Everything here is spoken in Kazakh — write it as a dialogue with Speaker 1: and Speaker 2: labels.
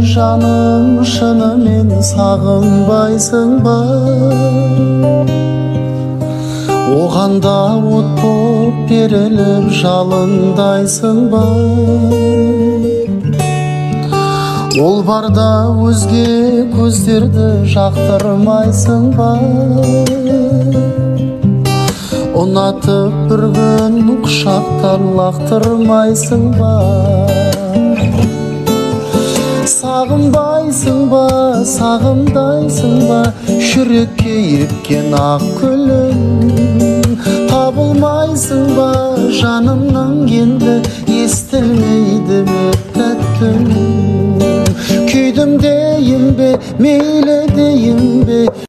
Speaker 1: жаным, шынымен сағынбайсың ба? Оған да от боп беріліп жалындайсың ба? Ол барда өзге көздерді жақтырмайсың ба? Ұнатып бір күн құшақтан лақтырмайсың ба? Сағынбайсың ба, сағымдайсың ба? Жүрекке еккен ақ гүлім. Табылмайсың ба жанымның енді, естілмейді ме тәтті үнім? Күйдім дейін бе, мейлі дейін бе?